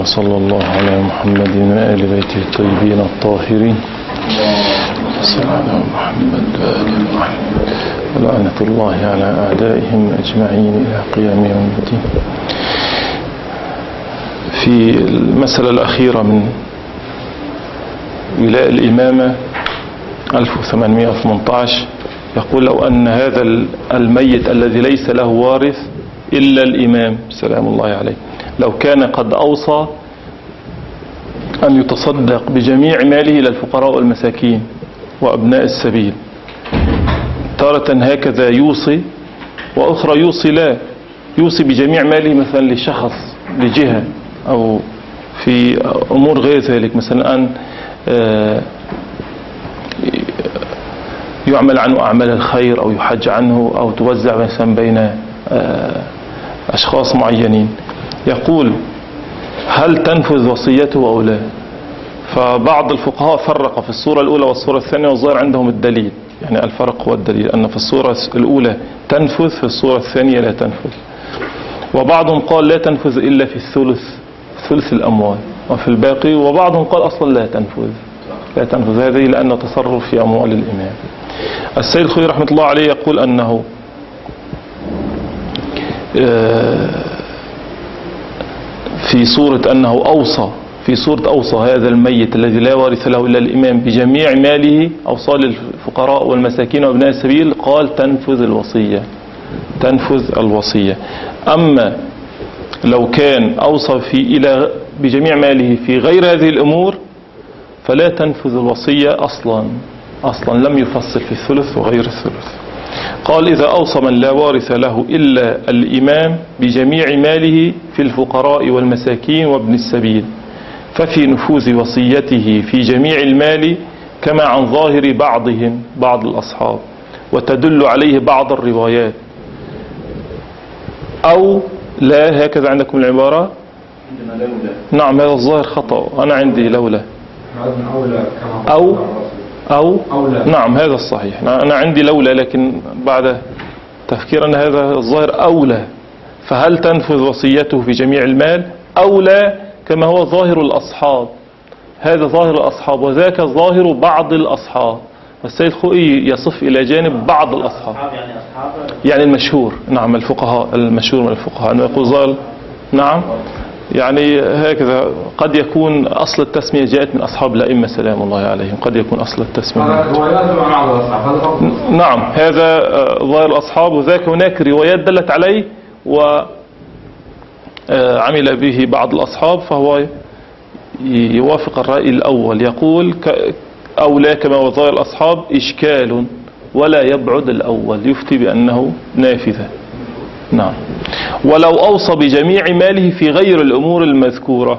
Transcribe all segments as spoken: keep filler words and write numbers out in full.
صلى الله على محمد وآل بيته الطيبين الطاهرين. صلى الله على محمد وآل محمد ولعنة الله على أعدائهم أجمعين إلى قيام يوم الدين. في المسألة الأخيرة من ولاء الإمامة ألف وثمانمائة وثمانية عشر يقول: لو أن هذا الميت الذي ليس له وارث إلا الإمام سلام الله عليه لو كان قد أوصى أن يتصدق بجميع ماله إلى الفقراء والمساكين وأبناء السبيل، تارة هكذا يوصي وأخرى يوصي لا يوصي بجميع ماله مثلا لشخص لجهة أو في أمور غير ذلك، مثلا أن يعمل عنه أعمال الخير أو يحج عنه أو توزع مثلا بين أشخاص معينين. يقول: هل تنفذ وصيته أو لا؟ فبعض الفقهاء فرق في الصورة الأولى والصورة الثانية، والظاهر عندهم الدليل، يعني الفرق هو الدليل، أن في الصورة الأولى تنفذ، في الصورة الثانية لا تنفذ. وبعضهم قال لا تنفذ إلا في الثلث ثلث الأموال وفي الباقي، وبعضهم قال أصلا لا تنفذ لا تنفذ هذه لأن تصرف في أموال الإمام. السيد الخوئي رحمة الله عليه يقول أنه في صورة أنه أوصى في صورة أوصى هذا الميت الذي لا وارث له إلا الإمام بجميع ماله، أوصى للفقراء والمساكين وابناء السبيل، قال تنفذ الوصية تنفذ الوصية. أما لو كان أوصى في إلى بجميع ماله في غير هذه الأمور فلا تنفذ الوصية أصلا أصلا لم يفصل في الثلث وغير الثلث. قال: إذا أوصى من لا وارث له إلا الإمام بجميع ماله في الفقراء والمساكين وابن السبيل ففي نفوذ وصيته في جميع المال كما عن ظاهر بعضهم بعض الأصحاب، وتدل عليه بعض الروايات. أو لا، هكذا عندكم العبارة؟ نعم، هذا الظاهر خطأ، أنا عندي لولا أو أو نعم هذا الصحيح، أنا عندي لولا، لكن بعد تفكير أن هذا الظاهر أولى. فهل تنفذ وصيته في جميع المال أو لا كما هو ظاهر الأصحاب؟ هذا ظاهر الأصحاب وذاك ظاهر بعض الأصحاب، والسيد الخوئي يصف إلى جانب بعض الأصحاب، يعني المشهور. نعم، الفقهاء المشهور من الفقهاء أنه يقول ظاهر. نعم، يعني هكذا قد يكون أصل التسمية جاءت من أصحاب الأئمة سلام الله عليهم، قد يكون أصل التسمية. نعم، هذا ظاهر الأصحاب وذاك هناك روايات دلت عليه وعمل به بعض الأصحاب، فهو يوافق الرأي الأول. يقول: أو لا كما هو ظاهر الأصحاب إشكال ولا يبعد الأول، يفتي بأنه نافذة. نعم. ولو أوصى بجميع ماله في غير الأمور المذكورة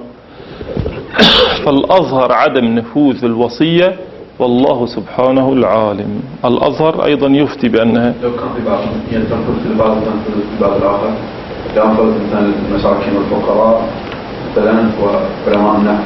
فالأظهر عدم نفوذ الوصية، والله سبحانه العالم. الأظهر أيضا يفتي بأنها لو كان في بعض ينتقل في البعض وتنفذ في البعض الآخر، ينفذ مثلا المساكين والفقراء مثلا وعلماء النحو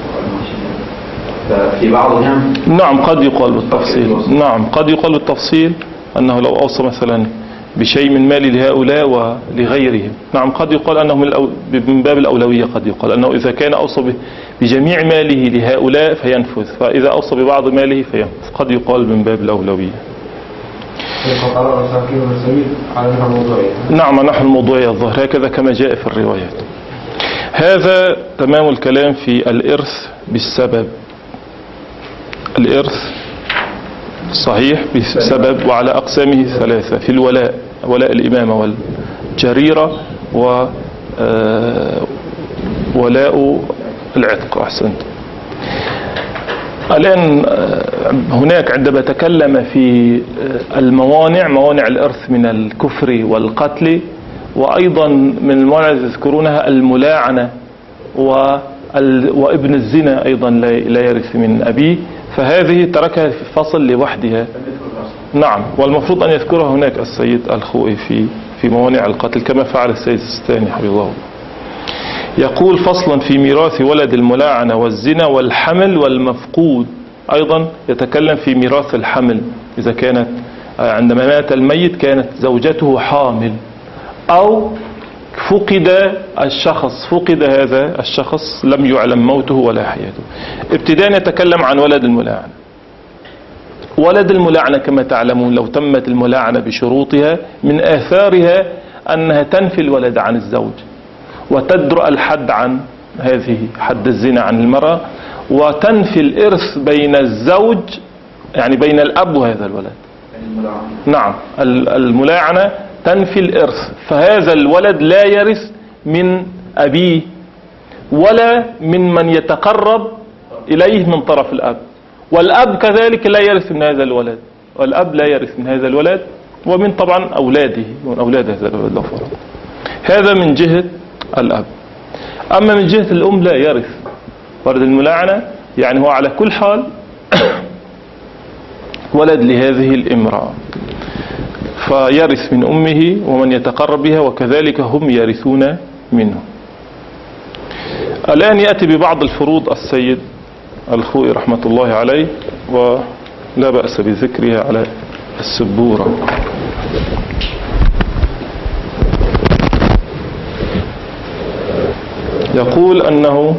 في بعضهم. نعم، قد يقال بالتفصيل. نعم، قد يقال بالتفصيل أنه لو أوصى مثلا بشيء من مال لهؤلاء ولغيرهم. نعم، قد يقال أنه من باب الأولوية، قد يقال أنه إذا كان أوصى بجميع ماله لهؤلاء فينفذ، فإذا أوصى ببعض ماله فينفذ، قد يقال من باب الأولوية. نعم، نحن الموضوعية الظاهر هكذا كما جاء في الروايات. هذا تمام الكلام في الإرث بالسبب. الإرث صحيح بسبب وعلى أقسامه ثلاثة: في الولاء، ولاء الإمامة والجريرة، وولاء العتق. أحسنت. الآن هناك عندما تكلم في الموانع، موانع الإرث من الكفر والقتل، وأيضا من الموانع التي تذكرونها الملاعنة وابن الزنا أيضا لا يرث من أبيه، فهذه تركها في فصل لوحدها. نعم، والمفروض أن يذكرها هناك السيد الخوئي في في موانع القتل كما فعل السيد السيستاني حفظه الله. يقول: فصلا في ميراث ولد الملاعنة والزنا والحمل والمفقود. أيضا يتكلم في ميراث الحمل، إذا كانت عندما مات الميت كانت زوجته حامل، أو فقد الشخص فقد هذا الشخص لم يعلم موته ولا حياته. ابتداء نتكلم عن ولد الملاعنة. ولد الملاعنة كما تعلمون لو تمت الملاعنة بشروطها من آثارها أنها تنفي الولد عن الزوج، وتدرأ الحد عن هذه حد الزنا عن المرأة، وتنفي الإرث بين الزوج يعني بين الأب وهذا الولد. نعم، الملاعنة تنفي الإرث، فهذا الولد لا يرث من أبيه ولا من من يتقرب إليه من طرف الأب، والأب كذلك لا يرث من هذا الولد، والأب لا يرث من هذا الولد ومن طبعا أولاده من أولاد هذا الولد لو فرض. هذا من جهة الأب. أما من جهة الأم لا يرث. ولد الملاعنة يعني هو على كل حال ولد لهذه الامرأة، فيرث من أمه ومن يتقرب بها، وكذلك هم يرثون منه. الآن يأتي ببعض الفروض السيد الخوئي رحمة الله عليه، ولا بأس بذكرها على السبورة. يقول أنه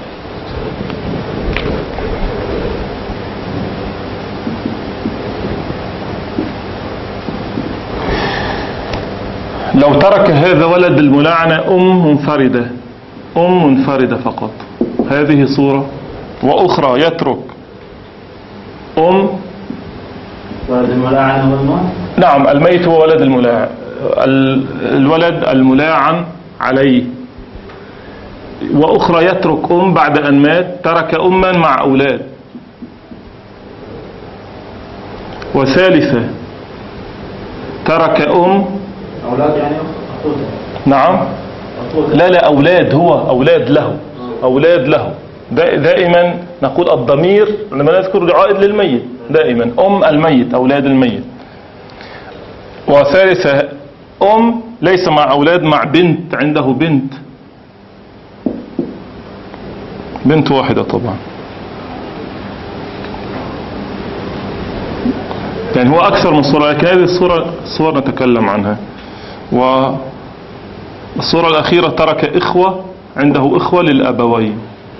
لو ترك هذا ولد الملاعنة أم منفردة أم منفردة فقط، هذه صورة، وأخرى يترك أم ولد الملاعن والمال. نعم، الميت هو ولد الملاعن، الولد الملاعن عليه. وأخرى يترك أم بعد أن مات، ترك أما مع أولاد. وثالثة ترك أم أولاد يعني أخوته. نعم أخوته. لا لا أولاد، هو أولاد له أولاد له دائما نقول الضمير لما نذكر عائد للميت دائما أم الميت أولاد الميت. وثالثة أم ليس مع أولاد، مع بنت، عنده بنت بنت واحدة طبعا، يعني هو أكثر من صورة، لكن هذه الصورة صورة نتكلم عنها. والصورة الأخيرة ترك إخوة، عنده إخوة للأبوين.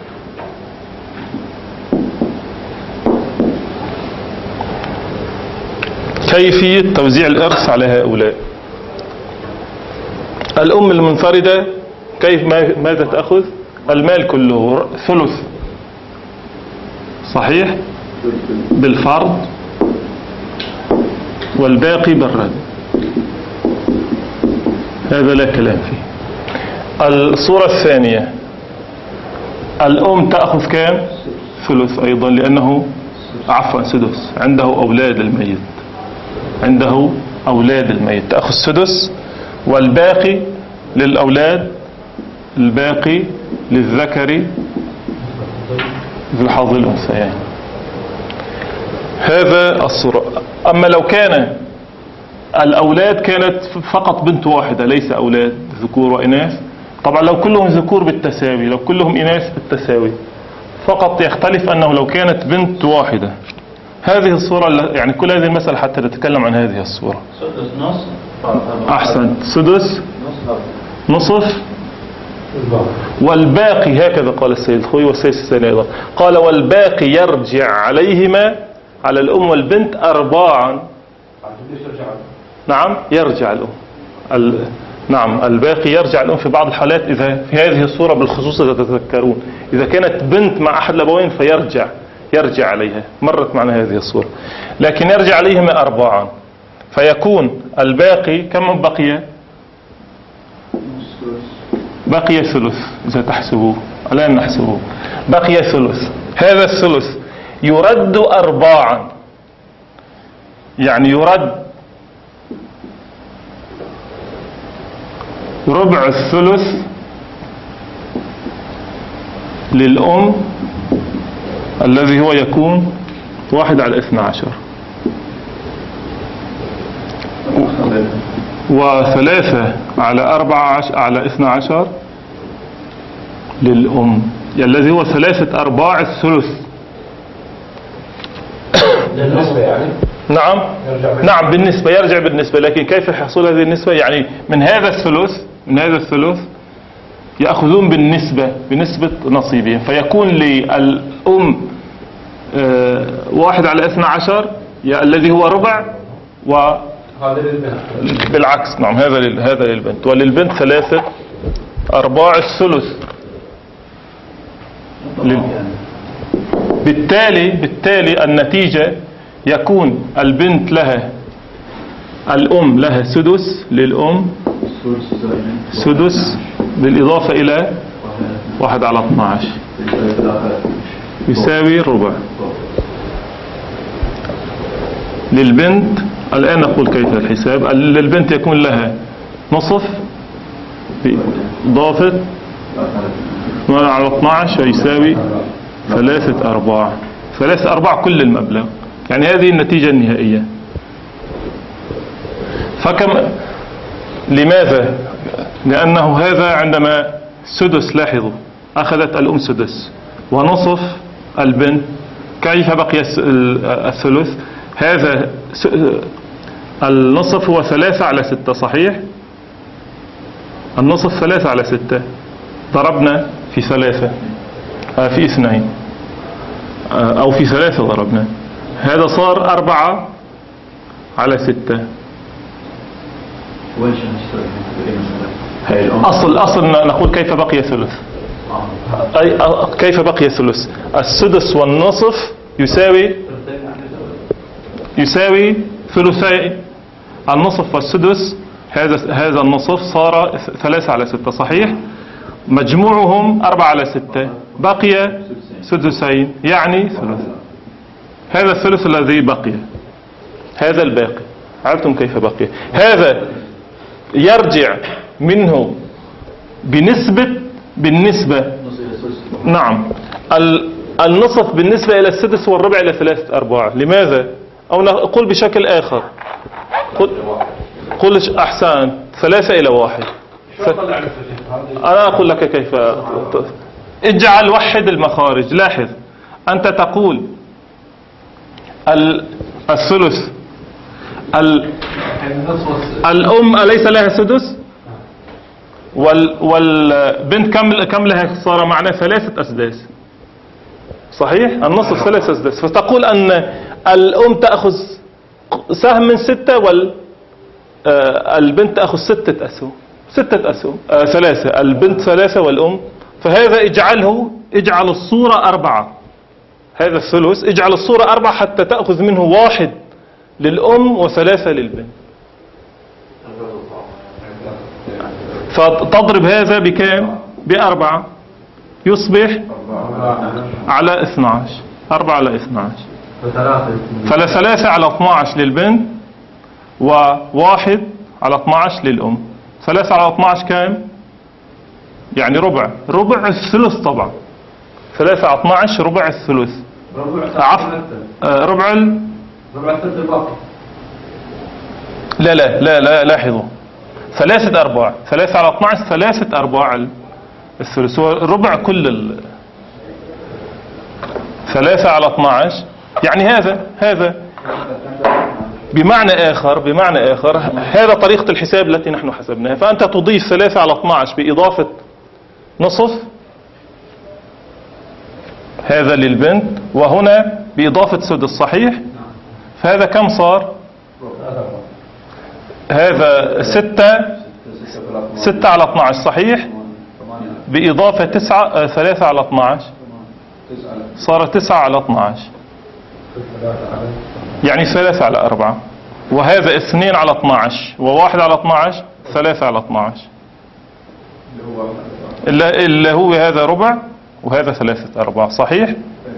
كيفية توزيع الإرث على هؤلاء؟ الأم المنفردة كيف ماذا تأخذ؟ المال كله ثلث صحيح بالفرض، والباقي بالرد، هذا لا كلام فيه. الصورة الثانية الأم تأخذ كام؟ ثلث أيضا، لأنه عفوا سدس، عنده أولاد الميت عنده أولاد الميت تأخذ سدس، والباقي للأولاد، الباقي للذكر ذو حظ الأنثيين. هذا الصورة. أما لو كان الأولاد كانت فقط بنت واحدة، ليس أولاد ذكور وإناث، طبعا لو كلهم ذكور بالتساوي، لو كلهم إناث بالتساوي، فقط يختلف أنه لو كانت بنت واحدة. هذه الصورة يعني كل هذه المسألة حتى نتكلم عن هذه الصورة. سدس نص أحسن، سدس نصف والباقي، هكذا قال السيد الخوئي والسيد الثاني أيضا قال والباقي يرجع عليهما على الأم والبنت أرباعا. نعم يرجع الأم ال... نعم الباقي يرجع الأم في بعض الحالات، إذا في هذه الصورة بالخصوص إذا تتذكرون، إذا كانت بنت مع أحد الأبوين فيرجع يرجع عليها، مرت معنا هذه الصورة، لكن يرجع عليهما أرباعا، فيكون الباقي كم بقي؟ بقي ثلث إذا تحسبوه، الآن نحسبوه، بقي ثلث. هذا الثلث يرد أرباعا، يعني يرد ربع الثلث للأم الذي هو يكون واحد على اثنى عشر، وثلاثة على أربعة عشر على اثنى عشر للأم، الذي هو ثلاثة أرباع الثلث. بالنسبة يعني نعم نعم بالنسبة، يرجع بالنسبة، لكن كيف يحصل هذه النسبة؟ يعني من هذا الثلث من هذا الثلث يأخذون بالنسبة بنسبة نصيبهم، فيكون للأم آه واحد على اثنى عشر الذي هو ربع، وبالعكس نعم هذا هذا للبنت، وللبنت ثلاثة أرباع الثلث. بالتالي بالتالي النتيجة يكون البنت لها الأم لها سدس، للأم سدس بالإضافة إلى واحد على اثنى عشر يساوي الربع. للبنت الآن نقول كيف الحساب. للبنت يكون لها نصف بإضافة واحد على اثنى عشر يساوي ثلاثة أرباع، ثلاثة أرباع كل المبلغ، يعني هذه النتيجة النهائية. فكم لماذا؟ لأنه هذا عندما سدس، لاحظوا أخذت الأم سدس ونصف البنت، كيف بقي الثلث؟ هذا النصف هو ثلاثة على ستة صحيح؟ النصف ثلاثة على ستة، ضربنا في ثلاثة في اثنين أو في ثلاثة ضربنا، هذا صار أربعة على ستة. أصل أصل نقول كيف بقي ثلث، أي كيف بقي ثلث. السدس والنصف يساوي يساوي ثلثي النصف والسدس، هذا هذا النصف صار ثلاثة على ستة صحيح، مجموعهم أربعة على ستة، بقي سدسين يعني ثلث. هذا الثلث الذي بقي، هذا الباقي. عرفتم كيف بقي؟ هذا يرجع منه بنسبة بالنسبة نعم النصف بالنسبة إلى السدس والربع إلى ثلاثة أرباع. لماذا؟ أو نقول بشكل آخر، قل, قل أحسن ثلاثة إلى واحد. ف... أنا أقول لك كيف. اجعل وحد المخارج. لاحظ أنت تقول الثلث ال... الأم أليس لها سدس؟ وال... والبنت كم كم لها؟ صار معنا ثلاثة أسداس صحيح؟ النصف ثلاثة أسداس، فتقول أن الأم تأخذ سهم من ستة والبنت تأخذ ستة أسهم، ستة أسهم آه ثلاثة، البنت ثلاثة والأم. فهذا اجعله اجعل الصورة أربعة، هذا الثلث اجعل الصورة أربعة حتى تأخذ منه واحد للأم وثلاثة للبنت، فتضرب هذا بكام؟ بأربعة، يصبح على اثنى عشر، أربعة على اثنى عشر، فثلاثة على اثنى عشر للبنت وواحد على اثنى عشر للأم. ثلاثة على اثنى عشر كام؟ يعني ربع، ربع الثلث طبعا. ثلاثة على اثنى عشر ربع الثلث، عفوا ربع ال... ربع الثلث الباقي. لا لا لا لا لاحظوا، ثلاثة أرباع، ثلاثة على اثنى عشر ثلاثة أرباع الثلث، هو ربع كل ال... ثلاثة على اثنى عشر يعني هذا هذا بمعنى آخر بمعنى آخر هذا طريقة الحساب التي نحن حسبناها. فأنت تضيف ثلاثة على اثنى عشر بإضافة نصف، هذا للبنت، وهنا بإضافة سدس صحيح. فهذا كم صار؟ هذا ستة ستة على اثنى عشر صحيح، بإضافة تسعة ثلاثة على اثنى عشر صار تسعة على اثنى عشر يعني ثلاثة على أربعة. وهذا اثنين على اثنى عشر وواحد على اثنى عشر ثلاثة على اثنى عشر اللي هو هذا ربع وهذا ثلاثة أرباع صحيح.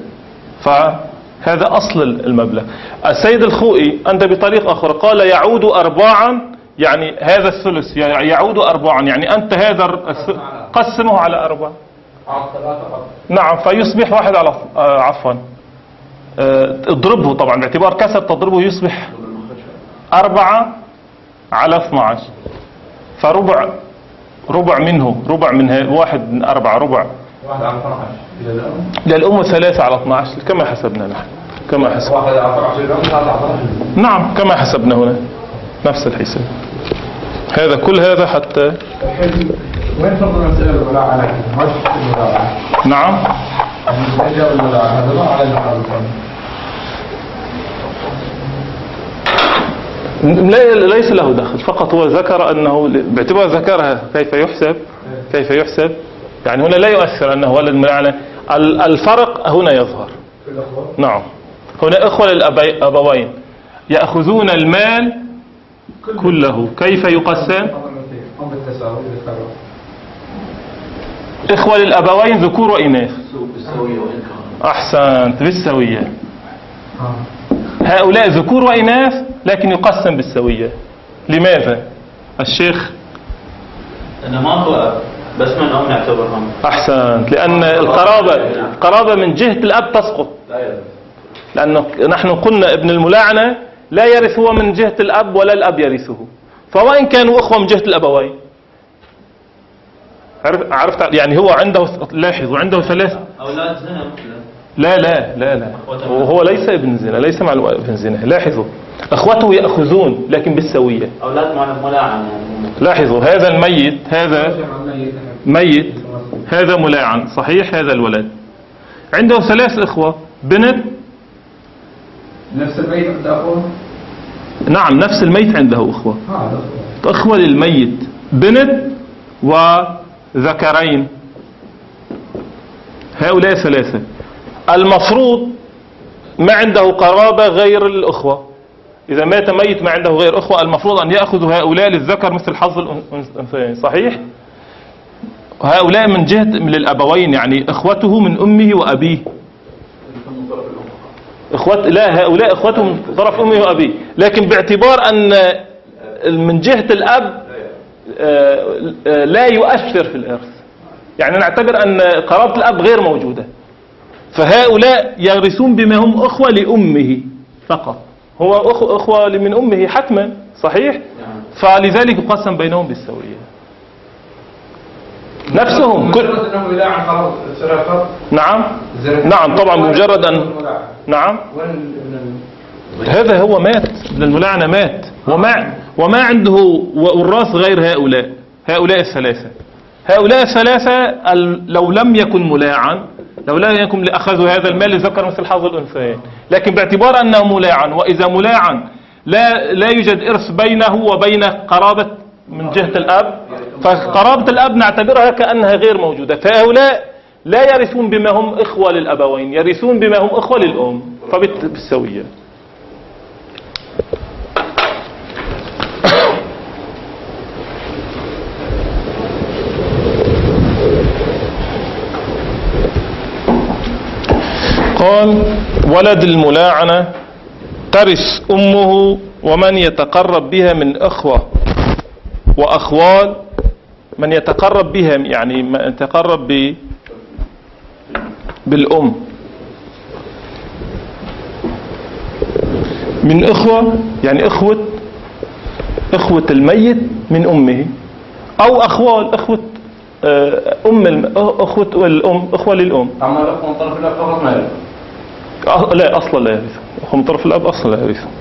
فهذا أصل المبلغ. السيد الخوئي أنت بطريقة أخرى قال يعود أرباعا، يعني هذا الثلث يعود أرباعا، يعني أنت هذا قسمه على أربعة نعم، فيصبح واحد على آه عفوا آه اضربه طبعا باعتبار كسر تضربه يصبح أربعة على اثنى عشر، فربع ربع منه ربع من واحد من أربعة ربع واحد على اثنى عشر للأم ثلاثة على اثنى عشر كما حسبنا نحن كما حسبنا واحد على اثنى عشر نعم كما حسبنا هنا نفس الحساب. هذا كل هذا حتى وين فرض المسألة الملاعنة؟ ما شفت الملاعنة. نعم. الإجابة الملاعنة هذا ما على المحل لا ليس له دخل، فقط هو ذكر أنه باعتبار ذكرها كيف يحسب كيف يحسب يعني هنا لا يؤثر أنه ولد ملاعنة. الفرق هنا يظهر. نعم. هنا إخوة للأبوين يأخذون المال كله، كيف يقسم؟ إخوة للأبوين ذكور وإناث. أحسنت، بالسوية. هؤلاء ذكور وإناث لكن يقسم بالسوية. لماذا؟ الشيخ أنا ما أقول بس من أم نعتبرهم. أحسنت، لأن القرابة القرابة من جهة الأب تسقط، لأنه نحن قلنا ابن الملاعنة لا يرث هو من جهة الأب ولا الأب يرثه، فوإن كانوا أخوة من جهة الأبوين. عرفت يعني هو عنده، لاحظوا عنده ثلاث أولاد زنا. لا لا لا لا وهو ليس ابن زنا، ليس مع ابن زنا. لاحظوا أخوته يأخذون لكن بالسوية. أولاد ملاعن. لاحظوا هذا الميت، هذا ميت، هذا ملاعن صحيح، هذا الولد عنده ثلاث إخوة، بنت. نفس الميت عنده أخوة؟ نعم نفس الميت عنده أخوة. أخوة للميت بنت وذكرين، هؤلاء ثلاثة. المفروض ما عنده قرابة غير الأخوة، إذا مات ميت ما عنده غير أخوة المفروض أن يأخذ هؤلاء للذكر مثل حظ الأنثيين، صحيح؟ هؤلاء من جهة للأبوين يعني إخوته من أمه وأبيه. إخوات لا، هؤلاء إخوته من طرف أمه وأبيه، لكن باعتبار أن من جهة الأب لا يؤثر في الإرث، يعني نعتبر أن قرابة الأب غير موجودة، فهؤلاء يرثون بما هم أخوة لأمه فقط. هو أخوة من أمه حتما صحيح، فلذلك يقسم بينهم بالسوية. نفسهم كل نعم نعم طبعا مجرد أن نعم هذا هو مات، الملاعنة مات وما وما عنده وراث غير هؤلاء هؤلاء الثلاثة. هؤلاء الثلاثة لو لم يكن ملاعن، لو لم يكن لأخذوا هذا المال ذكر مثل حظ الأنثيين، لكن باعتبار أنه ملاعن، وإذا ملاعن لا لا يوجد إرث بينه وبين قرابة من جهة الأب، فقرابة الأب نعتبرها كأنها غير موجودة، فهؤلاء لا يرثون بما هم إخوة للأبوين، يرثون بما هم إخوة للأم، فبالسوية. قال ولد الملاعنة ترث أمه ومن يتقرب بها من أخوة وأخوال. من يتقرب بها يعني من يتقرب ب... بالأم من أخوة، يعني أخوة أخوة الميت من أمه، أو أخوال أخوة أم الم... أخوة الأم، أخوة للأم. أما الأخوة من طرف الأب فقط ما يرث. لا أصلا لا يرث، أخوة من طرف الأب أصلا لا يرث.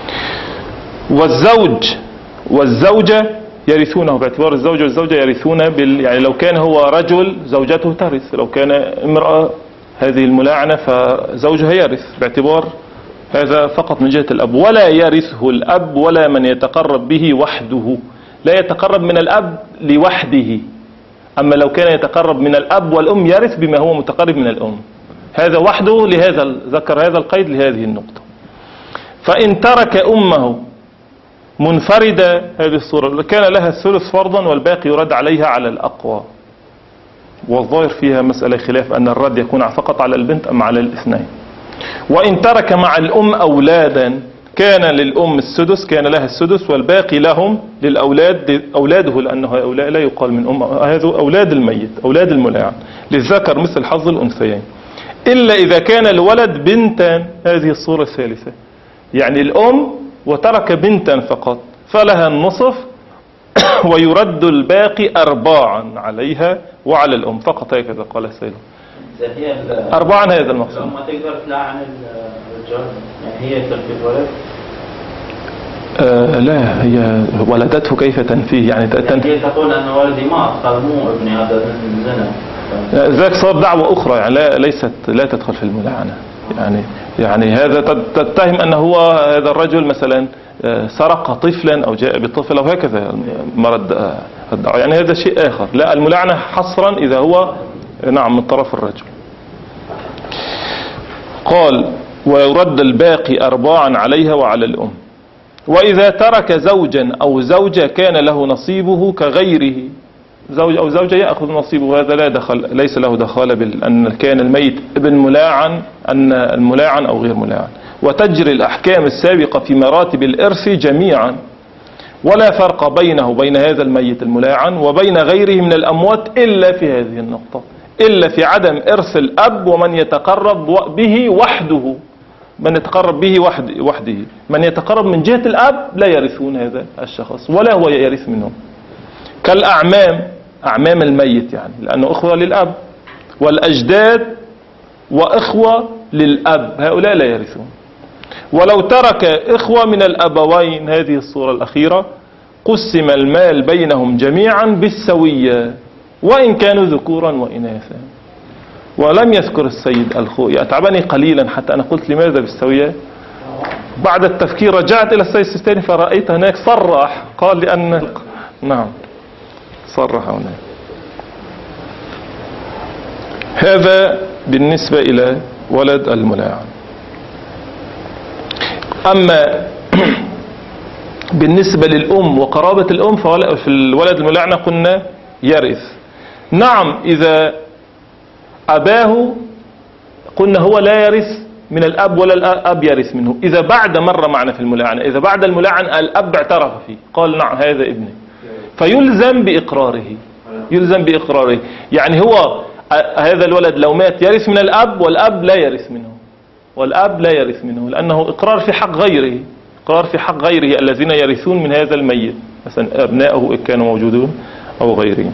والزوج والزوجة يرثونه، باعتبار الزوج والزوجة يرثون بال... يعني لو كان هو رجل زوجته ترث، لو كان امرأة هذه الملاعنة فزوجها يرث، باعتبار هذا فقط من جهة الأب. ولا يرثه الأب ولا من يتقرب به وحده، لا يتقرب من الأب لوحده، أما لو كان يتقرب من الأب والأم يرث بما هو متقرب من الأم، هذا وحده. لهذا ذكر هذا القيد لهذه النقطة. فإن ترك أمه منفردة، هذه الصورة كان لها الثلث فرضا والباقي يرد عليها على الأقوى، والظاهر فيها مسألة خلاف أن الرد يكون فقط على البنت أم على الاثنين. وإن ترك مع الأم أولادا كان للأم السدس، كان لها السدس والباقي لهم للأولاد أولاده، لأنه هؤلاء لا يقال من أم، هذا أولاد الميت أولاد الملاعن، للذكر مثل حظ الأنثيين، إلا إذا كان الولد بنتا. هذه الصورة الثالثة، يعني الأم وترك بنتا فقط فلها النصف ويرد الباقي أرباعا عليها وعلى الأم فقط، هكذا قال السيد. أربعا هذا المقصود. ما تقدر تلاعن الرجال، يعني هي ترك الولد. آه لا، هي ولدته كيف تنفيه يعني تنفيه؟ هي تقول أن والدي مات، قال مو ابني هذا من زنا. ذاك صار دعوة أخرى يعني لا ليست لا تدخل في الملاعنة. يعني يعني هذا تتهم أنه هو هذا الرجل مثلا سرق طفلا أو جاء بطفل أو هكذا مرد الدعوة، يعني هذا شيء آخر. لا، الملاعنة حصرا إذا هو نعم من طرف الرجل. قال ويرد الباقي أرباعا عليها وعلى الأم. وإذا ترك زوجا أو زوجة كان له نصيبه كغيره، زوج أو زوجة يأخذ نصيبه، هذا لا دخل ليس له دخل بأن كان الميت ابن ملاعن أن الملاعن أو غير ملاعن. وتجري الأحكام السابقة في مراتب الإرث جميعا، ولا فرق بينه وبين هذا الميت الملاعن وبين غيره من الأموات إلا في هذه النقطة، إلا في عدم إرث الأب ومن يتقرب به وحده، من يتقرب به وحده، من يتقرب من جهة الأب لا يرثون هذا الشخص ولا هو يرث منهم، كالأعمام، أعمام الميت يعني لأنه أخوة للأب، والأجداد وأخوة للأب هؤلاء لا يرثون. ولو ترك إخوة من الأبوين، هذه الصورة الأخيرة، قسم المال بينهم جميعا بالسوية وإن كانوا ذكورا وإناثا. ولم يذكر السيد الخوئي، أتعبني قليلا حتى أنا قلت لماذا بالسوية. بعد التفكير رجعت إلى السيد السيستاني فرأيت هناك صرح، قال لأن نعم صرح هناك. هذا بالنسبة إلى ولد الملاعن. أما بالنسبة للأم وقرابة الأم ففي الولد الملاعن قلنا يرث. نعم إذا أباه قلنا هو لا يرث من الأب ولا الأب يرث منه. إذا بعد مرة معنا في الملاعنة، إذا بعد الملاعنة الأب اعترف فيه قال نعم هذا ابني، فيلزم بإقراره، يلزم بإقراره. يعني هو هذا الولد لو مات يرث من الأب والأب لا يرث منه، والأب لا يرث منه لأنه إقرار في حق غيره، إقرار في حق غيره الذين يرثون من هذا الميت، مثلا أبنائه إن كانوا موجودون أو غيرهم.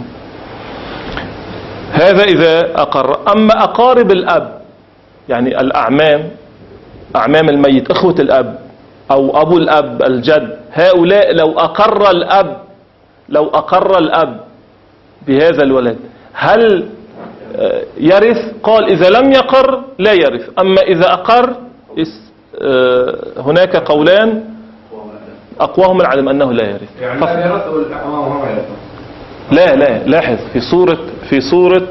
هذا إذا أقر. أما أقارب الأب يعني الأعمام، أعمام الميت، أخوة الأب أو أبو الأب الجد، هؤلاء لو أقر الأب لو أقر الأب بهذا الولد هل يرث؟ قال إذا لم يقر لا يرث. أما إذا أقر هناك قولان أقواهم العدم أنه لا يرث. يعني لا يرث والأعمام هم يرثون. لا لا لاحظ في صورة في صورة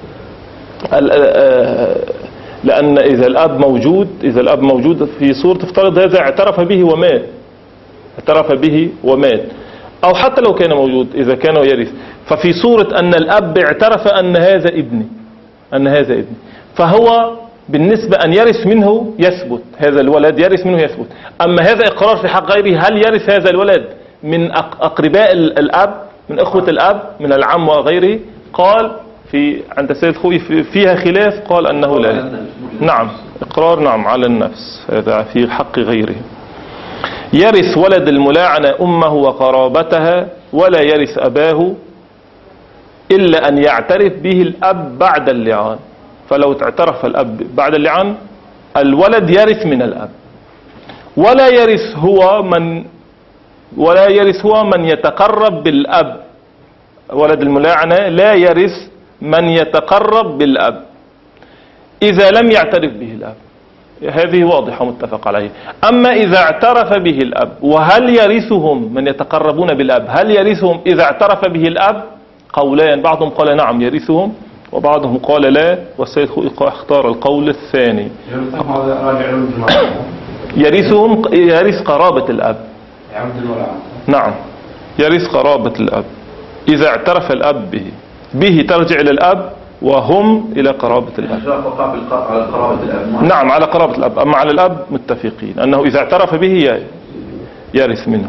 لأن إذا الأب موجود إذا الأب موجود في صورة تفترض هذا اعترف به ومات، اعترف به ومات، أو حتى لو كان موجود إذا كان يرث، ففي صورة أن الأب اعترف أن هذا ابني أن هذا ابني فهو بالنسبة أن يرث منه يثبت، هذا الولد يرث منه يثبت. أما هذا إقرار في حق غيره، هل يرث هذا الولد من أقرباء الأب، من أخوة الأب، من العم وغيره؟ قال في عند السيد خوي فيها خلاف، قال أنه لا يرث. نعم إقرار نعم على النفس، هذا في حق غيره. يرث ولد الملاعنة أمه وقرابتها ولا يرث أباه إلا أن يعترف به الأب بعد اللعان. فلو اعترف الأب بعد اللعان الولد يرث من الأب، ولا يرث هو من ولا يرث هو من يتقرب بالأب. ولد الملاعنة لا يرث من يتقرب بالأب إذا لم يعترف به الأب، هذه واضحة متفق عليه. أما إذا اعترف به الأب، وهل يرثهم من يتقربون بالأب؟ هل يرثهم إذا اعترف به الأب؟ قولان، بعضهم قال نعم يرثهم وبعضهم قال لا، والسيد خوئي اختار القول الثاني. يرثهم يرث قرابة الأب. نعم يرث قرابة الأب إذا اعترف الأب به به ترجع إلى الأب وهم إلى قرابة الأب. على قرابة الأب. نعم على قرابة الأب. أما على الأب متفقين أنه إذا اعترف به يرث منه.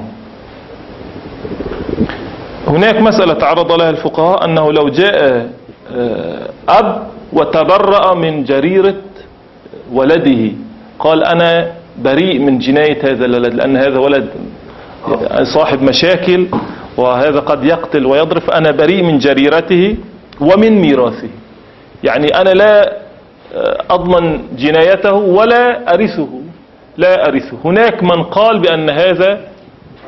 هناك مسألة تعرض لها الفقهاء، أنه لو جاء أب وتبرأ من جريرة ولده، قال أنا بريء من جناية هذا الولد لأن هذا ولد صاحب مشاكل وهذا قد يقتل ويضرب، أنا بريء من جريرته ومن ميراثه، يعني أنا لا أضمن جنايته ولا أرثه لا أرثه. هناك من قال بأن هذا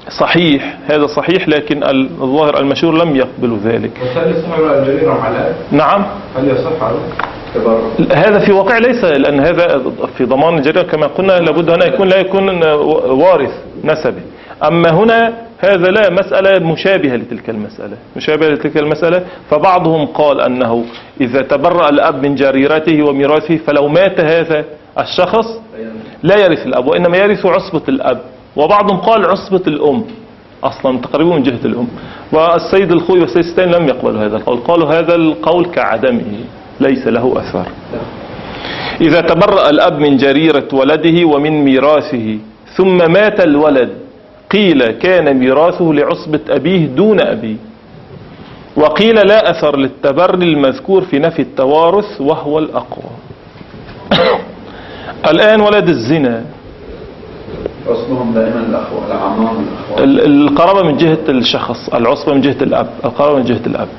صحيح، هذا صحيح، لكن الظاهر المشهور لم يقبل ذلك. هل يصح الجريرة على؟ نعم. هل يصح هذا في واقع ليس، لأن هذا في ضمان الجريرة كما قلنا لابد أن يكون لا يكون وارث نسبي. أما هنا هذا لا، مسألة مشابهة لتلك المسألة، مشابهة لتلك المسألة. فبعضهم قال أنه إذا تبرأ الأب من جريرته وميراثه فلو مات هذا الشخص لا يرث الأب وإنما يرث عصبة الأب. وبعضهم قال عصبة الأم، أصلا تقريبا من جهة الأم. والسيد الخوي والسيد الستين لم يقبلوا هذا القول، قالوا هذا القول كعدمه ليس له أثر. إذا تبرأ الأب من جريرة ولده ومن ميراثه ثم مات الولد قيل كان ميراثه لعصبة أبيه دون أبيه، وقيل لا أثر للتبري المذكور في نفي التوارث وهو الأقوى. الآن ولد الزنا أصلهم دائما الأخوة الأعمام الأخوة، القرابة من جهة الشخص، العصبة من جهة الأب، القرابة من جهة الأب.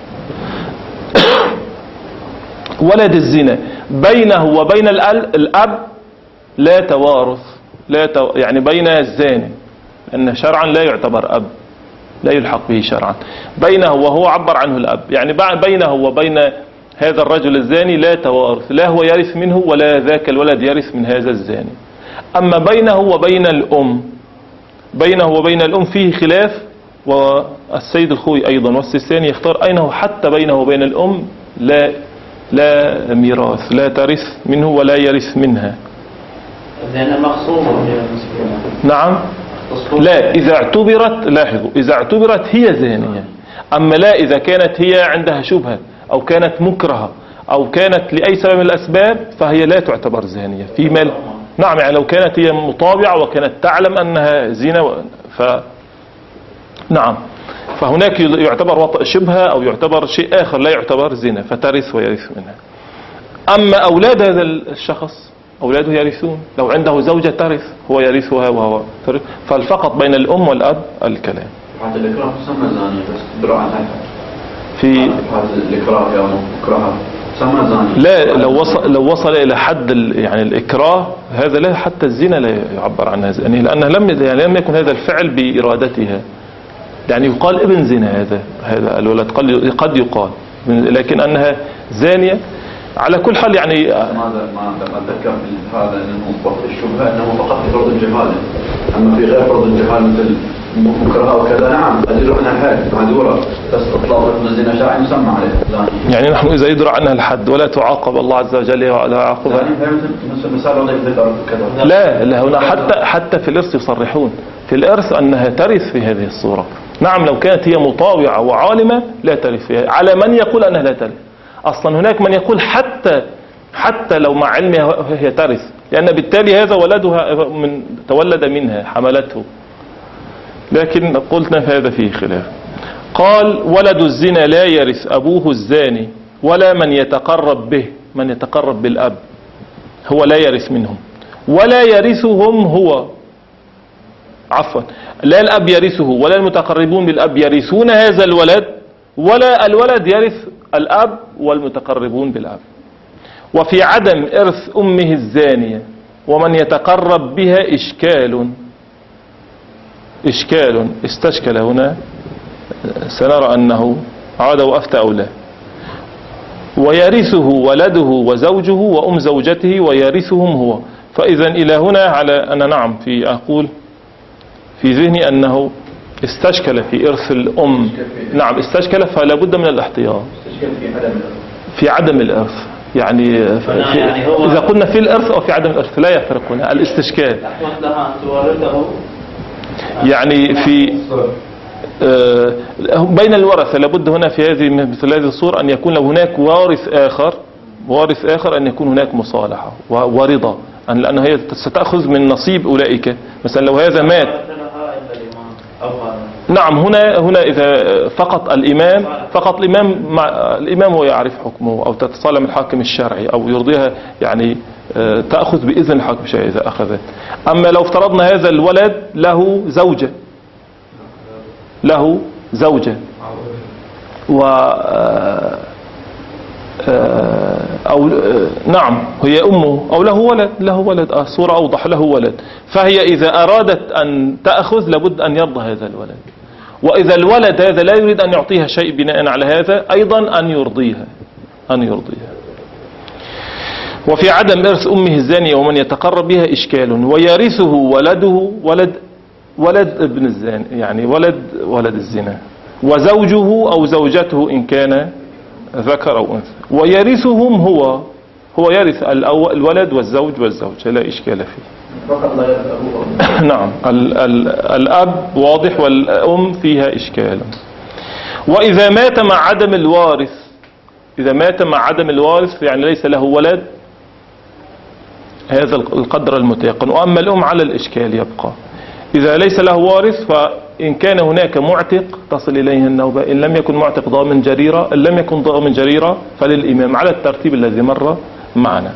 ولد الزنا بينه وبين الأب لا توارث، لا تو... يعني بين الزاني، أن شرعا لا يعتبر أب، لا يلحق به شرعا، بينه وهو عبر عنه الأب، يعني بينه وبين هذا الرجل الزاني لا توارث، لا هو يرث منه ولا ذاك الولد يرث من هذا الزاني. أما بينه وبين الأم، بينه وبين الأم فيه خلاف، والسيد الخوي أيضا والسيستاني يختار أينه حتى بينه وبين الأم لا لا ميراث، لا ترث منه ولا يرث منها. لأن مخصومة. نعم. لا، إذا اعتبرت، لاحظوا، إذا اعتبرت هي زانية. أما لا إذا كانت هي عندها شبهة أو كانت مكرهة أو كانت لأي سبب من الأسباب فهي لا تعتبر زانية في مال. نعم، يعني لو كانت هي مطابعة وكانت تعلم أنها زنا ف نعم، فهناك يعتبر وطأ شبهة أو يعتبر شيء آخر لا يعتبر زنا فترث ويرث منها. أما أولاد هذا الشخص أولاده يرثون، لو عنده زوجة ترث هو يرثها وهو ترث، فالفقط بين الأم والأب الكلام. هذا الإكراه تسمى زانية بس تدرى عنها في هذا الإكراه يا مكرهة تسمى زانية. لا، لو وصل لو وصل إلى حد يعني الإكراه هذا لا، حتى الزنا لا يعبر عنها زانية، لأنها لم يعني لم يكن هذا الفعل بإرادتها، يعني يقال ابن زنا هذا هذا الولد قد قد يقال، لكن أنها زانية على كل حال. يعني ماذا ما اتذكر هذا انه وقت الشبهه انه فقط في فرض الجهاله، اما في غير فرض الجهاله مثل مكرهه وكذا نعم قد يدرى عنها الحد معذوره، بس اطلاق ابن الزنا شرعي يسمى عليه. يعني نحن اذا يدرى عنها الحد ولا تعاقب الله عز وجل ولا يعاقبها، مثل مثال وضع ذكر كذا. لا لا، هنا حتى حتى في الارث يصرحون في الارث انها ترث في هذه الصوره. نعم، لو كانت هي مطاوعه وعالمه لا ترث فيها، على من يقول انها لا ترث. أصلا هناك من يقول حتى حتى لو مع علمها هي ترث، لأن بالتالي هذا ولدها من تولد منها حملته، لكن قلنا هذا فيه خلاف. قال ولد الزنا لا يرث أبوه الزاني ولا من يتقرب به، من يتقرب بالأب هو لا يرث منهم، ولا يرثهم هو، عفوا لا الأب يرثه ولا المتقربون بالأب يرثون هذا الولد، ولا الولد يرث الأب والمتقربون بالأب. وفي عدم إرث أمه الزانية ومن يتقرب بها إشكال إشكال استشكل هنا، سنرى أنه عاد وأفتى أو لا. ويرثه ولده وزوجه وأم زوجته ويرثهم هو. فإذا إلى هنا على أنا نعم في أقول في ذهني أنه استشكل في إرث الأم، نعم استشكل، فلا بد من الاحتياط في عدم الإرث. يعني, يعني إذا قلنا في الإرث أو في عدم الإرث لا يفرق هنا الاستشكال. يعني في بين الورثة لابد هنا في هذه مثل هذه الصورة أن يكون لو هناك وارث آخر وارث آخر أن يكون هناك مصالحة ورضا، لأن هي ستأخذ من نصيب أولئك. مثلا لو هذا مات، نعم هنا هنا إذا فقط الإمام فقط الإمام مع الإمام هو يعرف حكمه أو تتصالح من الحاكم الشرعي أو يرضيها، يعني تأخذ بإذن الحاكم الشرعي إذا أخذت. أما لو افترضنا هذا الولد له زوجة له زوجة و أو نعم هي أمه أو له ولد له ولد آه صورة أوضح له ولد، فهي إذا أرادت أن تأخذ لابد أن يرضى هذا الولد، وإذا الولد هذا لا يريد أن يعطيها شيء بناء على هذا أيضا أن يرضيها أن يرضيها. وفي عدم إرث أمه الزانية ومن يتقرب بها إشكال، ويرثه ولده ولد ولد ابن الزاني يعني ولد ولد الزنا، وزوجه أو زوجته إن كان ذكر أو أنثى، ويرثهم هو هو يرث الولد والزوج والزوجة لا إشكال فيه فقط لا يرث أبوه. نعم ال ال الأب واضح والأم فيها إشكال. وإذا مات مع عدم الوارث إذا مات مع عدم الوارث يعني ليس له ولد هذا القدر المتيقن. وأما الأم على الإشكال يبقى إذا ليس له وارث، فإن كان هناك معتق تصل إليه النوبة، إن لم يكن معتق ضامن جريرة، إن لم يكن ضامن جريرة فللإمام على الترتيب الذي مر معنا.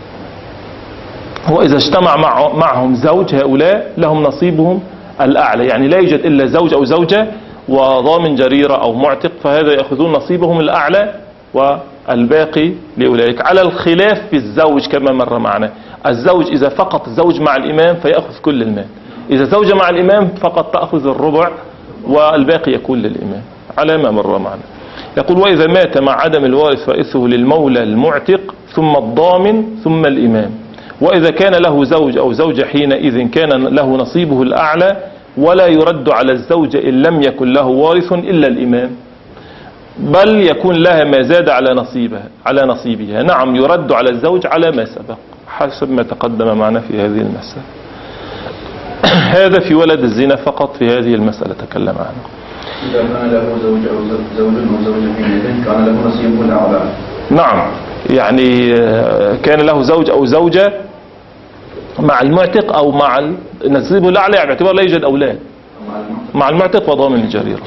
وإذا اجتمع مع معهم زوج هؤلاء لهم نصيبهم الأعلى، يعني لا يوجد إلا زوج أو زوجة وضامن جريرة أو معتق، فهذا يأخذون نصيبهم الأعلى والباقي لأولئك، على الخلاف في الزوج كما مر معنا. الزوج إذا فقط زوج مع الإمام فيأخذ كل المال، إذا زوج مع الإمام فقط تأخذ الربع والباقي يكون للإمام على ما مر معنا. يقول وإذا مات مع عدم الوارث فإرثه للمولى المعتق ثم الضامن ثم الإمام. وإذا كان له زوج أو زوجة حينئذ كان له نصيبه الأعلى، ولا يرد على الزوجة إن لم يكن له وارث إلا الإمام، بل يكون لها ما زاد على نصيبها على نصيبها. نعم يرد على الزوج على ما سبق حسب ما تقدم معنا في هذه المسألة. هذا في ولد الزنا فقط، في هذه المسألة تكلم عنه. إذا كان له زوج أو زوج أو زوجة حينئذ كان له نصيبه الأعلى. نعم يعني كان له زوج أو زوجة مع المعتق أو مع نصيبه الأعلى باعتبار لا يوجد أولاد مع المعتق وضامن الجريرة.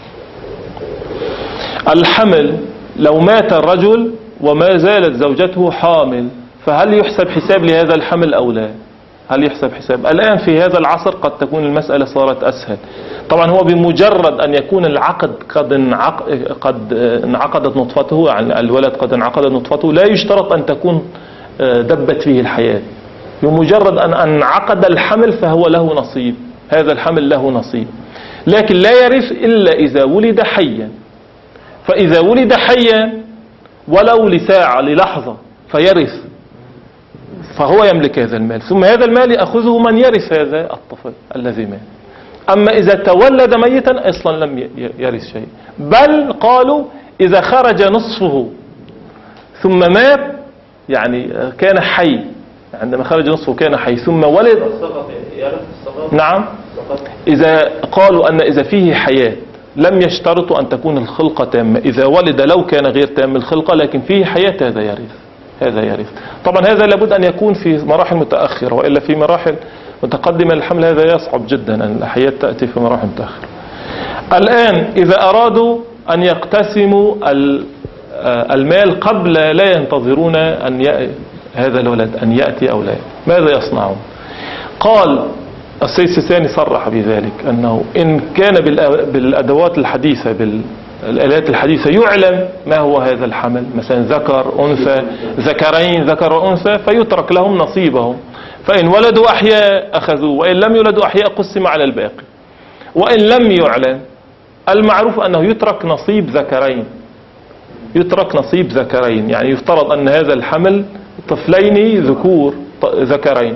الحمل لو مات الرجل وما زالت زوجته حامل فهل يحسب حساب لهذا الحمل أو لا؟ هل يحسب حساب؟ الآن في هذا العصر قد تكون المسألة صارت أسهل. طبعا هو بمجرد أن يكون العقد قد انعقد قد انعقدت نطفته، يعني الولد قد انعقدت نطفته، لا يشترط أن تكون دبت فيه الحياة. بمجرد أن انعقد الحمل فهو له نصيب، هذا الحمل له نصيب، لكن لا يرث إلا إذا ولد حيا. فإذا ولد حيا ولو لساعة للحظة فيرث، فهو يملك هذا المال، ثم هذا المال يأخذه من يرث هذا الطفل الذي مات. أما إذا تولد ميتا أصلا لم يرث شيء، بل قالوا إذا خرج نصفه ثم مات، يعني كان حي، عندما خرج نصفه كان حي ثم ولد. نعم إذا قالوا أن إذا فيه حياة لم يشترطوا أن تكون الخلقة تامة، إذا ولد لو كان غير تام الخلقة لكن فيه حياة هذا يرث هذا يرث. طبعا هذا لابد أن يكون في مراحل متأخرة، وإلا في مراحل متقدمة الحمل هذا يصعب جدا أن الحياة تأتي في مراحل متأخرة. الآن إذا أرادوا أن يقتسموا المال قبل لا ينتظرون أن يأتي هذا الولد أن يأتي أو لا، ماذا يصنعون؟ قال السيد السيستاني صرح بذلك أنه إن كان بالأدوات الحديثة بالآلات الحديثة يعلم ما هو هذا الحمل، مثلا ذكر أنثى ذكرين ذكر وأنثى، فيترك لهم نصيبهم، فإن ولدوا أحياء أخذوا، وإن لم يولدوا أحياء قسم على الباقي. وإن لم يعلم المعروف أنه يترك نصيب ذكرين يترك نصيب ذكرين يعني يفترض أن هذا الحمل طفلين ذكور ذكرين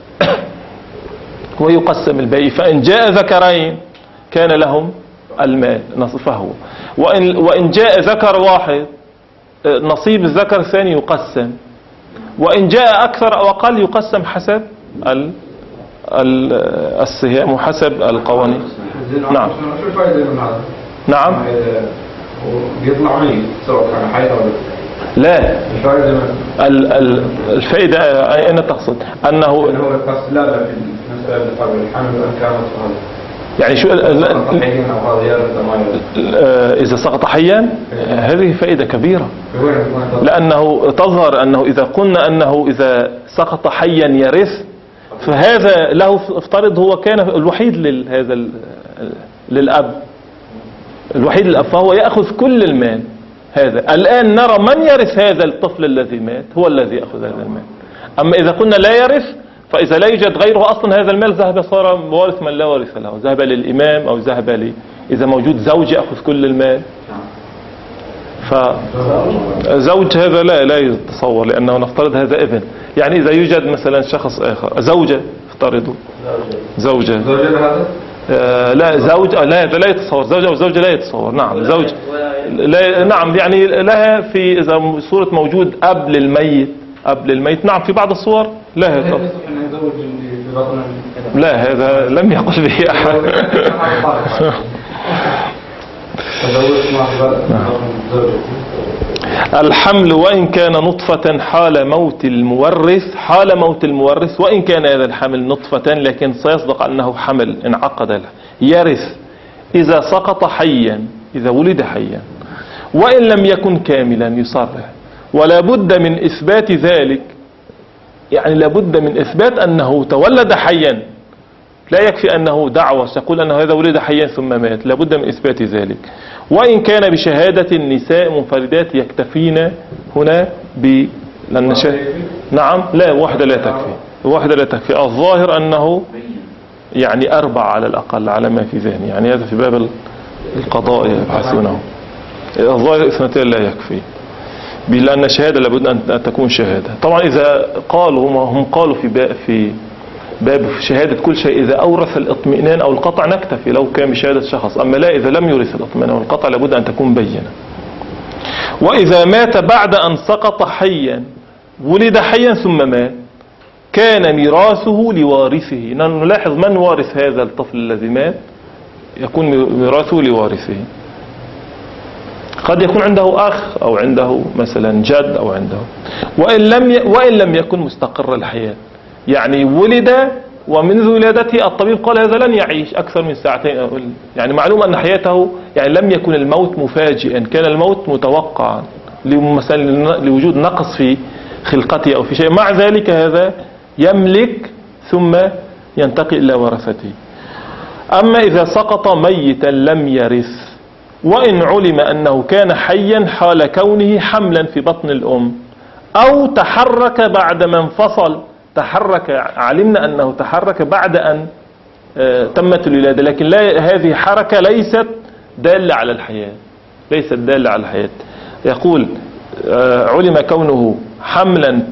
ويقسم الباقي، فإن جاء ذكرين كان لهم المال نصفه، وإن, وإن جاء ذكر واحد نصيب الذكر الثاني يقسم، وإن جاء أكثر أو أقل يقسم حسب ال ال السهام وحسب القوانين. نعم شو الفائدة من هذا؟ نعم بيطلع مني سواء كان حي أو لا. الفائدة من الفائدة أين تقصد؟ أنه هو القصد لا لا في مسألة الحمل وإن كانت هذا يعني شو إذا سقط حيا هذه فائدة كبيرة، لأنه تظهر أنه إذا قلنا أنه إذا سقط حيا يرث فهذا له افترض هو كان الوحيد لهذا للأب الوحيد للأب، فهو يأخذ كل المال هذا. الآن نرى من يرث هذا الطفل الذي مات هو الذي يأخذ هذا المال. أما إذا كنا لا يرث، فإذا لا يوجد غيره أصلا هذا المال ذهب صار وارث من لا وارث له، ذهب للإمام أو ذهب لي إذا موجود زوج يأخذ كل المال. فزوج هذا لا لا يتصور، لأنه نفترض هذا ابن. يعني إذا يوجد مثلا شخص آخر، زوجة افترضوا زوجة آه لا زوج آه لا لا يتصور، زوجة وزوجة لا يتصور. نعم زوج لا نعم يعني لها في إذا صورة موجود أب للميت أب للميت نعم في بعض الصور لا لا هذا لم يقل به أحد. الحمل وإن كان نطفة حال موت المورث، حال موت المورث وإن كان هذا الحمل نطفة لكن سيصدق أنه حمل انعقد له، يرث إذا سقط حيا، إذا ولد حيا، وإن لم يكن كاملا يصرح. ولا بد من إثبات ذلك، يعني لابد من إثبات أنه تولد حيا، لا يكفي أنه دعوة تقول أنه هذا ولد حيا ثم مات، لابد من إثبات ذلك. وإن كان بشهادة النساء منفردات يكتفين هنا ب لأن شه... نعم لا واحدة لا تكفي، واحدة لا تكفي. الظاهر أنه يعني أربع على الأقل على ما في ذهني، يعني هذا في باب القضاء يبحثونه. الظاهر اثنتين لا يكفي، لأن الشهادة لابد أن تكون شهادة. طبعا إذا قالوا هم قالوا في باب في باب شهادة كل شيء إذا أورث الاطمئنان أو القطع نكتفي لو كان بشهادة شخص، أما لا إذا لم يورث الاطمئنان والقطع لابد أن تكون بينة. وإذا مات بعد أن سقط حيا، ولد حيا ثم مات، كان ميراثه لوارثه. نلاحظ من وارث هذا الطفل الذي مات، يكون ميراثه لوارثه. قد يكون عنده أخ أو عنده مثلا جد أو عنده، وإن لم ي... وإن لم يكن مستقر الحياة، يعني ولد ومنذ ولادته الطبيب قال هذا لن يعيش أكثر من ساعتين، يعني معلوم أن حياته يعني لم يكن الموت مفاجئا، كان الموت متوقعا مثلا لوجود نقص في خلقته أو في شيء، مع ذلك هذا يملك ثم ينتقل إلى ورثته. أما إذا سقط ميتا لم يرث، وإن علم أنه كان حيا حال كونه حملا في بطن الأم، أو تحرك بعد ما انفصل، تحرك علمنا أنه تحرك بعد أن تمت الولادة، لكن لا هذه حركة ليست دالة على الحياة، ليست دالة على الحياة. يقول علم كونه حملا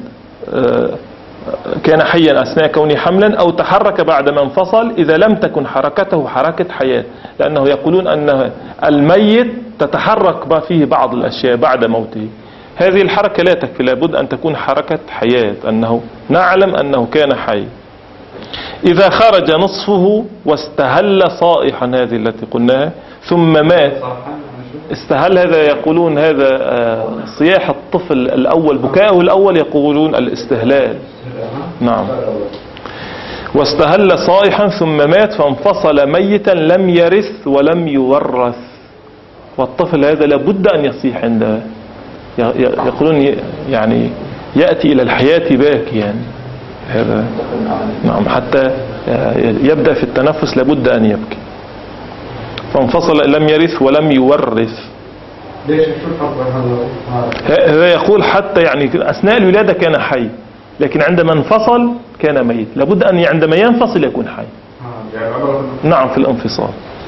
كان حيا أثناء كونه حملا، أو تحرك بعد ما انفصل إذا لم تكن حركته حركة حياة، لأنه يقولون أن الميت تتحرك فيه بعض الأشياء بعد موته، هذه الحركة لا تكفي، لابد أن تكون حركة حياة، أنه نعلم أنه كان حي. إذا خرج نصفه واستهل صائحا، هذه التي قلناها، ثم مات استهل، هذا يقولون هذا صياح الطفل الأول، بكاءه الأول يقولون الاستهلال. نعم. واستهل صائحا ثم مات فانفصل ميتا لم يرث ولم يورث، والطفل هذا لابد أن يصيح عندها، يقولون يعني يأتي إلى الحياة باكيا هذا. نعم، حتى يبدأ في التنفس لابد أن يبكي. فانفصل لم يرث ولم يورث. هذا يقول حتى يعني أثناء الولادة كان حي، لكن عندما انفصل كان ميت، لابد أن عندما ينفصل يكون حي. نعم، في الانفصال.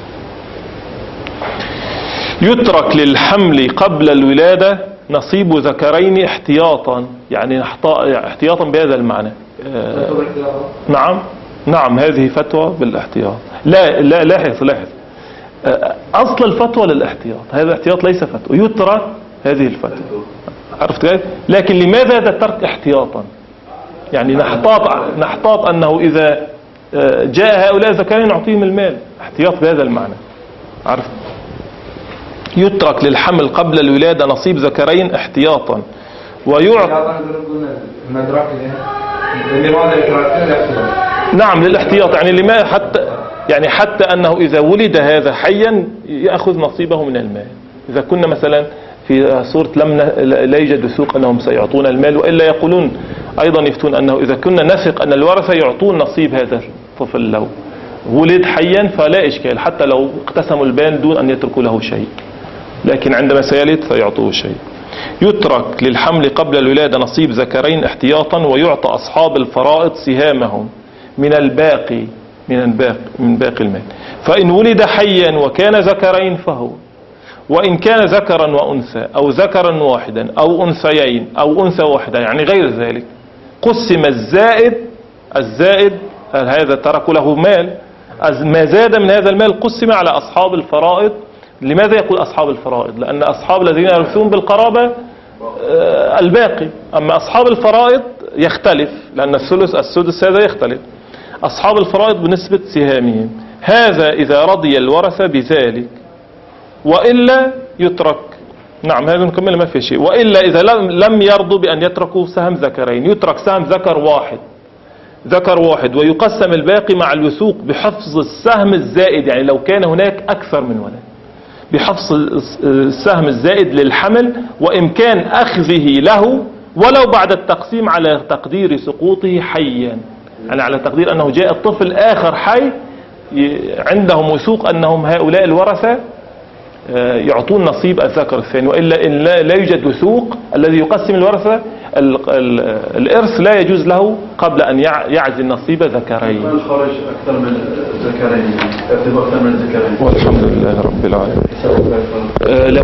يترك للحمل قبل الولادة نصيب ذكرين احتياطا، يعني احتياطا بهذا المعنى. آه نعم نعم هذه فتوى بالاحتياط. لا لا لاحظ لاحظ آه أصل الفتوى للاحتياط، هذا الاحتياط ليس فتوى، يترك هذه الفتوى، عرفت كيف؟ لكن لماذا هذا الترك احتياطا؟ يعني نحتاط نحتاط أنه إذا جاء هؤلاء ذكرين نعطيهم المال، احتياط بهذا المعنى، عرفت؟ يترك للحمل قبل الولادة نصيب ذكرين احتياطا ويعطى. نعم للاحتياط، يعني لما حتى يعني حتى أنه إذا ولد هذا حيا يأخذ نصيبه من المال. إذا كنا مثلا في صورة لم لا يوجد وثوق أنهم سيعطون المال، وإلا يقولون أيضا يفتون أنه إذا كنا نثق أن الورثة يعطون نصيب هذا الطفل لو ولد حيا فلا إشكال، حتى لو اقتسموا البال دون أن يتركوا له شيء. لكن عندما سيلد فيعطوه شيء. يترك للحمل قبل الولادة نصيب ذكرين احتياطا، ويعطى أصحاب الفرائض سهامهم من الباقي من الباقي من باقي المال. فإن ولد حيا وكان ذكرين فهو، وإن كان ذكرا وأنثى أو ذكرا واحدا أو أنثيين أو أنثى واحدة يعني غير ذلك، قسم الزائد الزائد هذا تركوا له مال، ما زاد من هذا المال قسم على أصحاب الفرائض. لماذا يقول أصحاب الفرائض؟ لأن أصحاب الذين يرثون بالقرابة الباقي، أما أصحاب الفرائض يختلف، لأن الثلث السدس هذا يختلف. أصحاب الفرائض بنسبة سهامهم، هذا إذا رضي الورثة بذلك، وإلا يترك. نعم هذا نكمل ما في شيء. وإلا إذا لم يرضوا بأن يتركوا سهم ذكرين، يترك سهم ذكر واحد ذكر واحد ويقسم الباقي مع الوثوق بحفظ السهم الزائد، يعني لو كان هناك أكثر من ولد، بحفظ السهم الزائد للحمل وإمكان أخذه له ولو بعد التقسيم على تقدير سقوطه حيا، يعني على تقدير أنه جاء الطفل آخر حي، عندهم وثوق أنهم هؤلاء الورثة يعطون نصيب الذكر الثاني. وإلا إن لا يوجد وثوق الذي يقسم الورثة الإرث لا يجوز له قبل أن يعزل نصيب ذكرين. الخارج أكثر من ذكرين، أكثر من ذكرين. والحمد لله رب العالمين.